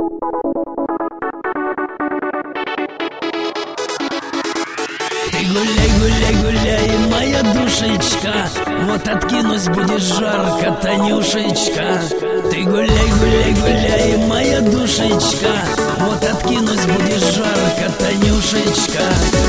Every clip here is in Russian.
Ты гуляй, гуляй, гуляй, моя душечка, вот откинусь, будет жарко, Танюшечка. Ты гуляй, гуляй, гуляй, моя душечка, вот откинусь, будет жарко, Танюшечка.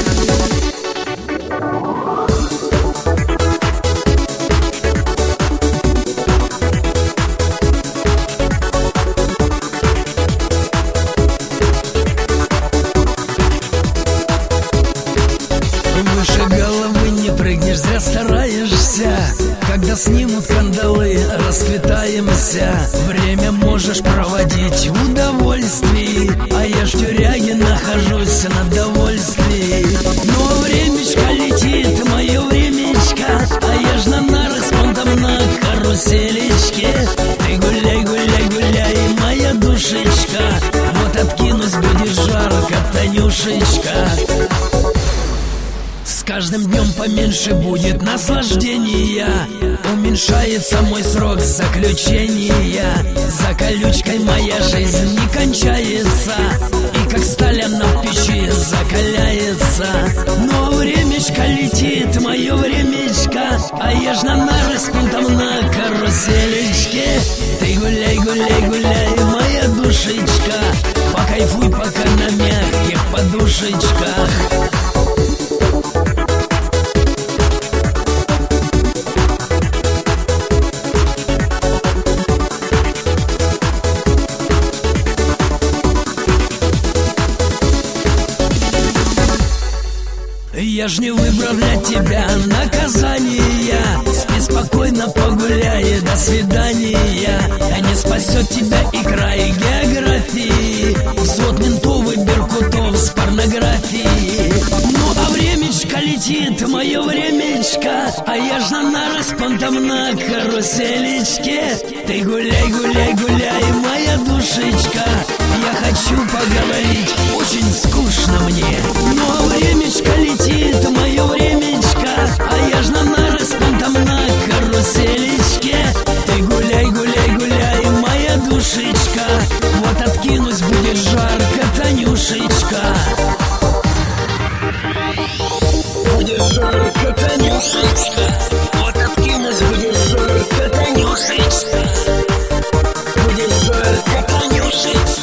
Выше головы не прыгнешь, зря стараешься. Когда снимут кандалы, расквитаемся. Время можешь проводить в удовольствии, а я ж в тюряге нахожусь на довольствии. Но времечко летит, мое времечко, а я ж на нарах с понтом на каруселечке. Ты гуляй, гуляй, гуляй, моя душечка, вот откинусь, будет жарко, Танюшечка. С каждым днем поменьше будет наслаждения, уменьшается мой срок заключения. За колючкой моя жизнь не кончается, и как сталь она в печи закаляется. Но времечко летит, мое времечко, а я ж на нары с понтом на каруселечке. Ты гуляй, гуляй, гуляй, моя душечка, покайфуй пока на мягких подушечках. Я ж не выбрал для тебя наказания. Спи спокойно, погуляй, до свидания. Не спасет тебя и край географии, взвод ментов и беркутов с порнографией. Ну а времечко летит, мое времечко, а я ж на нарах с понтом на каруселечке. Ты гуляй, гуляй, гуляй, моя душечка, я хочу поговорить, очень скучно мне. Но времечко летит, мое времечко, а я ж на нарах с понтом на каруселечке. Ты гуляй, гуляй, гуляй, моя душечка, вот откинусь, будет жарко, Танюшечка. Будет жарко, Танюшечка, вот откинусь, будет жарко, Танюшечка. Будет жарко, Танюшечка.